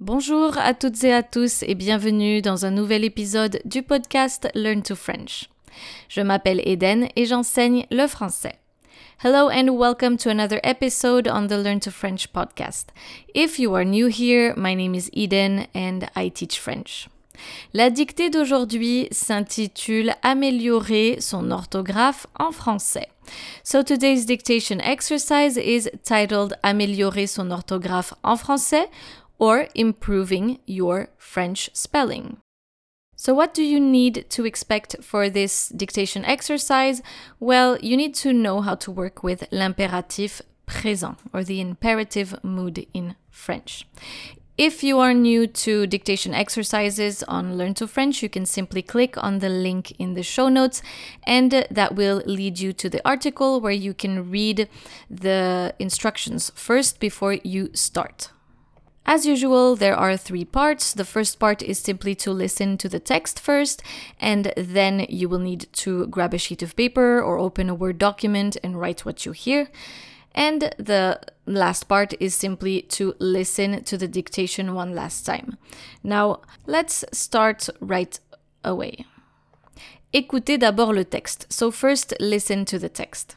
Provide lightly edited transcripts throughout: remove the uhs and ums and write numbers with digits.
Bonjour à toutes et à tous et bienvenue dans un nouvel épisode du podcast Learn to French. Je m'appelle Eden et j'enseigne le français. Hello and welcome to another episode on the Learn to French podcast. If you are new here, my name is Eden and I teach French. La dictée d'aujourd'hui s'intitule « Améliorer son orthographe en français ». So today's dictation exercise is titled « Améliorer son orthographe en français » or improving your French spelling. So what do you need to expect for this dictation exercise? Well, you need to know how to work with l'impératif présent or the imperative mood in French. If you are new to dictation exercises on Learn to French, you can simply click on the link in the show notes and that will lead you to the article where you can read the instructions first before you start. As usual, there are 3 parts. The first part is simply to listen to the text first, and then you will need to grab a sheet of paper or open a Word document and write what you hear. And the last part is simply to listen to the dictation one last time. Now, let's start right away. Écoutez d'abord le texte. So first, listen to the text.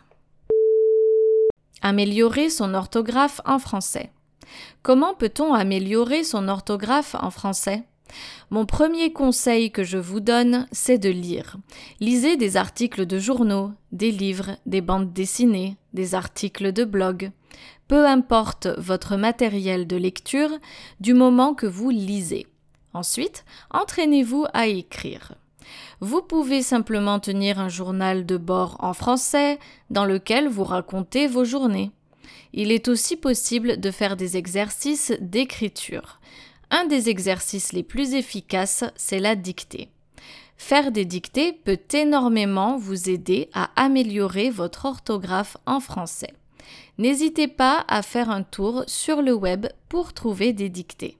Améliorer son orthographe en français. Comment peut-on améliorer son orthographe en français? Mon premier conseil que je vous donne, c'est de lire. Lisez des articles de journaux, des livres, des bandes dessinées, des articles de blog. Peu importe votre matériel de lecture, du moment que vous lisez. Ensuite, entraînez-vous à écrire. Vous pouvez simplement tenir un journal de bord en français dans lequel vous racontez vos journées. Il est aussi possible de faire des exercices d'écriture. Un des exercices les plus efficaces, c'est la dictée. Faire des dictées peut énormément vous aider à améliorer votre orthographe en français. N'hésitez pas à faire un tour sur le web pour trouver des dictées.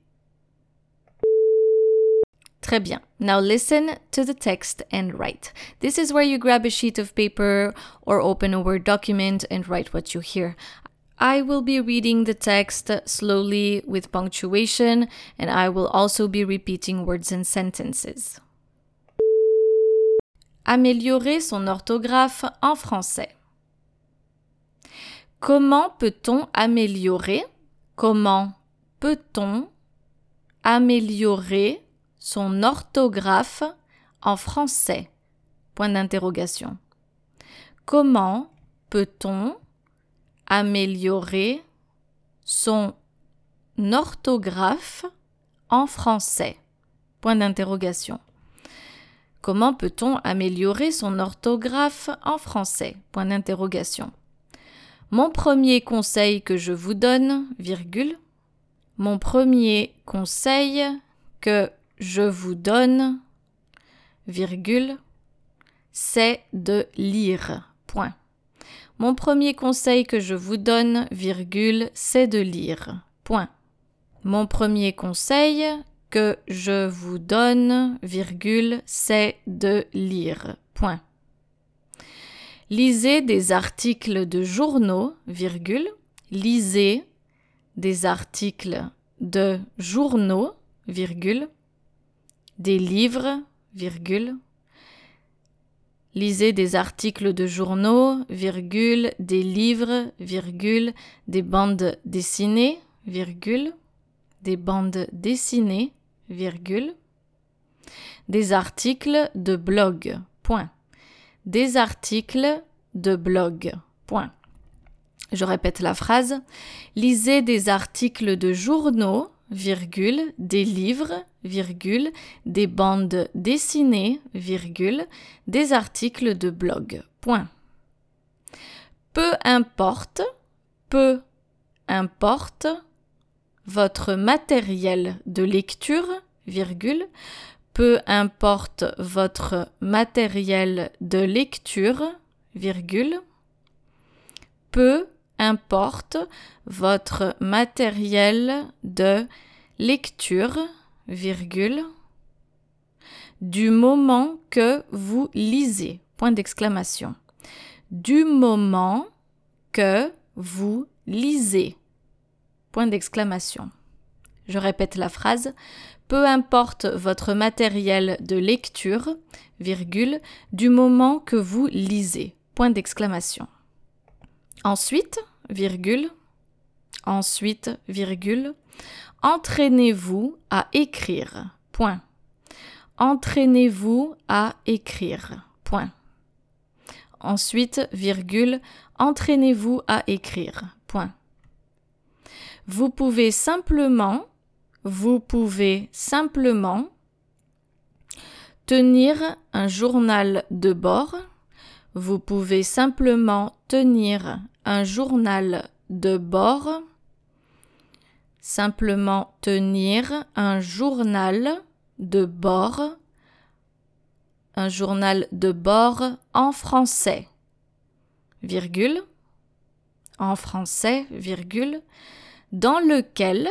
Très bien. Now listen to the text and write. This is where you grab a sheet of paper or open a Word document and write what you hear. I will be reading the text slowly with punctuation, and I will also be repeating words and sentences. Améliorer son orthographe en français. Comment peut-on améliorer son orthographe en français? Point d'interrogation. Comment peut-on améliorer son orthographe en français? Point d'interrogation. Comment peut-on améliorer son orthographe en français? Point d'interrogation. Mon premier conseil que je vous donne, virgule. Mon premier conseil que je vous donne, virgule, c'est de lire. Point. Mon premier conseil que je vous donne, virgule, c'est de lire. Point. Mon premier conseil que je vous donne, virgule, c'est de lire. Point. Lisez des articles de journaux, virgule. Lisez des articles de journaux, virgule. Des livres, virgule. Lisez des articles de journaux, virgule, des livres, virgule, des bandes dessinées, virgule, des bandes dessinées, virgule, des articles de blog, point. Des articles de blog, point. Je répète la phrase. Lisez des articles de journaux, virgule, des livres, virgule, des bandes dessinées, virgule, des articles de blog. Point. Peu importe votre matériel de lecture, virgule, peu importe votre matériel de lecture, virgule, peu importe votre matériel de lecture, virgule, du moment que vous lisez, point d'exclamation. Du moment que vous lisez, point d'exclamation. Je répète la phrase. Peu importe votre matériel de lecture, virgule, du moment que vous lisez. Point d'exclamation. Ensuite, virgule, entraînez-vous à écrire. Point. Entraînez-vous à écrire. Point. Ensuite, virgule, entraînez-vous à écrire. Point. Vous pouvez simplement tenir un journal de bord. Vous pouvez simplement tenir un journal de bord. Simplement tenir un journal de bord. Un journal de bord en français. Virgule. En français, virgule. Dans lequel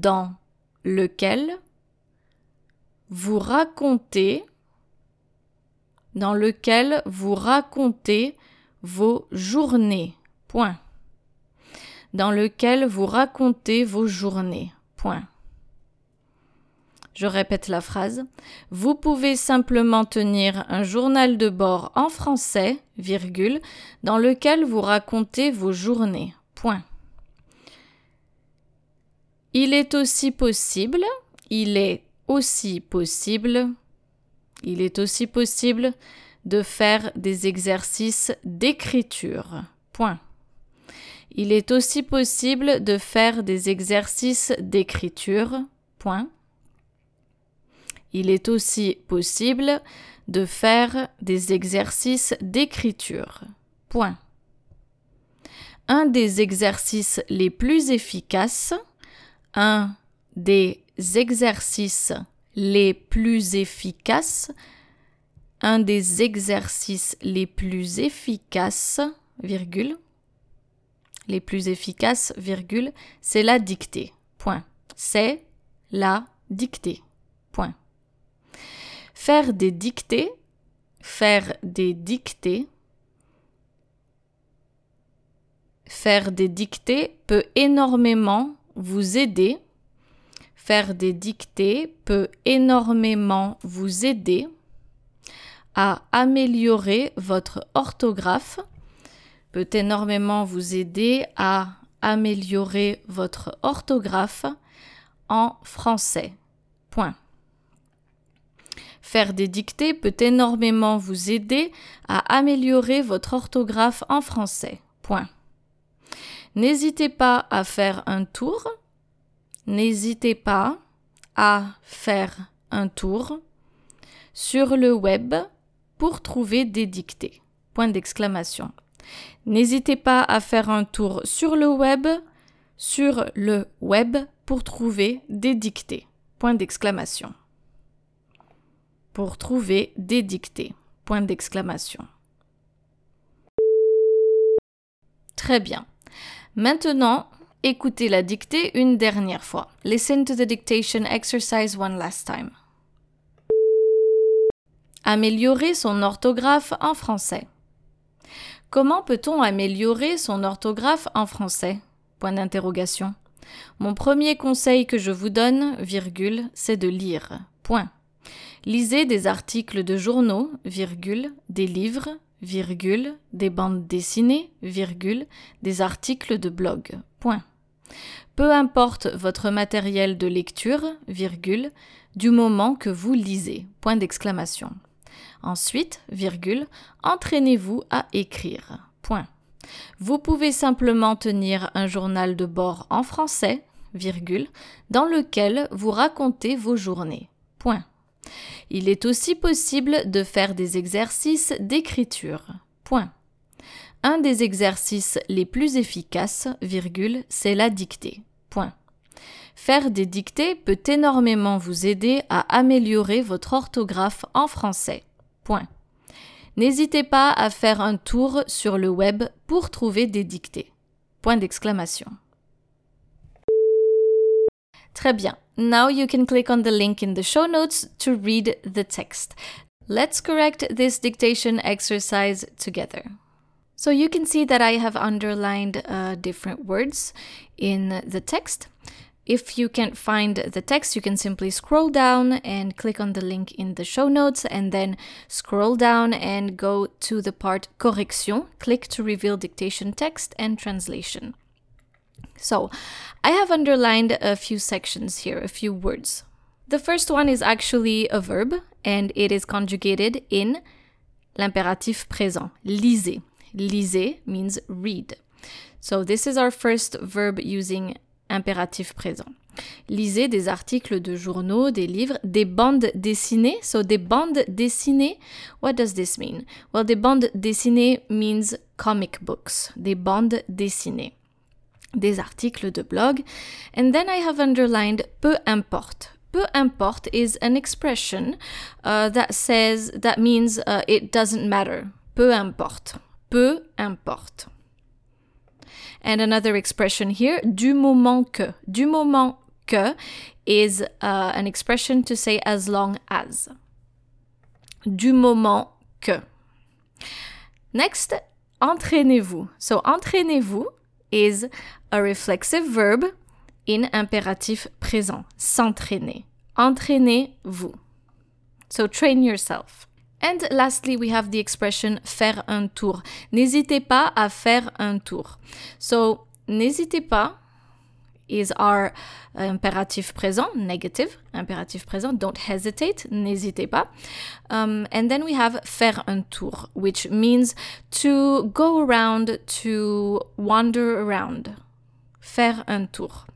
vous racontez vos journées. Point. Dans lequel vous racontez vos journées. Point. Je répète la phrase. Vous pouvez simplement tenir un journal de bord en français, virgule, dans lequel vous racontez vos journées. Point. Il est aussi possible de faire des exercices d'écriture. Point. Il est aussi possible de faire des exercices d'écriture. Point. Il est aussi possible de faire des exercices d'écriture. Point. Un des exercices les plus efficaces virgule, c'est la dictée. Point. C'est la dictée. Point. Faire des dictées peut énormément vous aider. Faire des dictées peut énormément vous aider à améliorer votre orthographe. Peut énormément vous aider à améliorer votre orthographe en français. Point. Faire des dictées peut énormément vous aider à améliorer votre orthographe en français. Point. N'hésitez pas à faire un tour. Sur le web pour trouver des dictées. Point d'exclamation. N'hésitez pas à faire un tour sur le web pour trouver des dictées. Point d'exclamation. Pour trouver des dictées. Point d'exclamation. Très bien. Maintenant, écoutez la dictée une dernière fois. Listen to the dictation exercise one last time. Améliorer son orthographe en français. Comment peut-on améliorer son orthographe en français? Point d'interrogation. Mon premier conseil que je vous donne, virgule, c'est de lire. Point. Lisez des articles de journaux, virgule, des livres, virgule, des bandes dessinées, virgule, des articles de blog. Point. Peu importe votre matériel de lecture, virgule, du moment que vous lisez. Point d'exclamation. Ensuite, virgule, entraînez-vous à écrire. Point. Vous pouvez simplement tenir un journal de bord en français, virgule, dans lequel vous racontez vos journées. Point. Il est aussi possible de faire des exercices d'écriture. Point. Un des exercices les plus efficaces, virgule, c'est la dictée. Point. Faire des dictées peut énormément vous aider à améliorer votre orthographe en français. Point. N'hésitez pas à faire un tour sur le web pour trouver des dictées. Point d'exclamation. Très bien. Now you can click on the link in the show notes to read the text. Let's correct this dictation exercise together. So you can see that I have underlined different words in the text. If you can't find the text, you can simply scroll down and click on the link in the show notes and then scroll down and go to the part correction, click to reveal dictation text and translation. So, I have underlined a few sections here, a few words. The first one is actually a verb and it is conjugated in l'impératif présent, lisez. Lisez means read. So this is our first verb using impératif présent. Lisez des articles de journaux, des livres, des bandes dessinées. So des bandes dessinées, what does this mean? Well, des bandes dessinées means comic books. Des bandes dessinées. Des articles de blog. And then I have underlined peu importe. Peu importe is an expression that means it doesn't matter. Peu importe. Peu importe. And another expression here, du moment que. Du moment que is an expression to say as long as. Du moment que. Next, entraînez-vous. So entraînez-vous is a reflexive verb in impératif présent. S'entraîner. Entraînez-vous. So train yourself. And lastly, we have the expression faire un tour. N'hésitez pas à faire un tour. So, n'hésitez pas is our impératif présent, negative, impératif présent, don't hesitate, n'hésitez pas. And then we have faire un tour, which means to go around, to wander around. Faire un tour.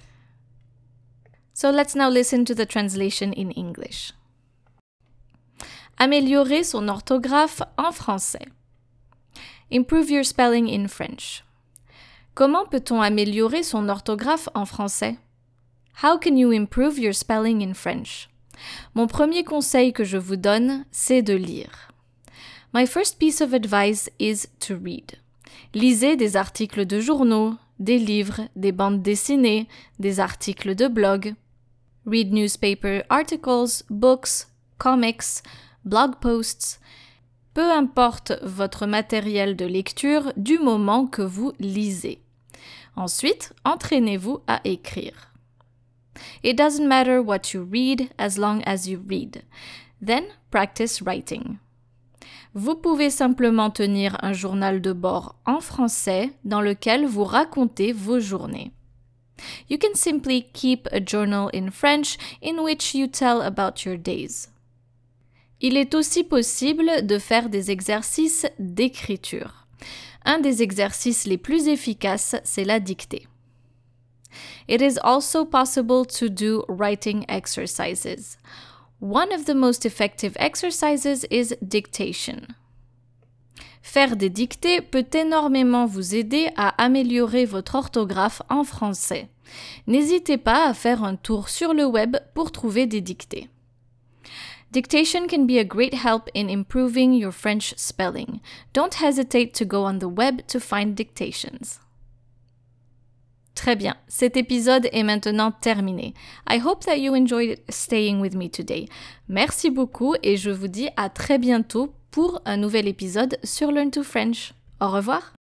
So let's now listen to the translation in English. Améliorer son orthographe en français. Improve your spelling in French. Comment peut-on améliorer son orthographe en français? How can you improve your spelling in French? Mon premier conseil que je vous donne, c'est de lire. My first piece of advice is to read. Lisez des articles de journaux, des livres, des bandes dessinées, des articles de blog. Read newspaper articles, books, comics, blog posts, peu importe votre matériel de lecture du moment que vous lisez. Ensuite, entraînez-vous à écrire. It doesn't matter what you read as long as you read. Then, practice writing. Vous pouvez simplement tenir un journal de bord en français dans lequel vous racontez vos journées. You can simply keep a journal in French in which you tell about your days. Il est aussi possible de faire des exercices d'écriture. Un des exercices les plus efficaces, c'est la dictée. It is also possible to do writing exercises. One of the most effective exercises is dictation. Faire des dictées peut énormément vous aider à améliorer votre orthographe en français. N'hésitez pas à faire un tour sur le web pour trouver des dictées. Dictation can be a great help in improving your French spelling. Don't hesitate to go on the web to find dictations. Très bien, cet épisode est maintenant terminé. I hope that you enjoyed staying with me today. Merci beaucoup et je vous dis à très bientôt pour un nouvel épisode sur Learn to French. Au revoir.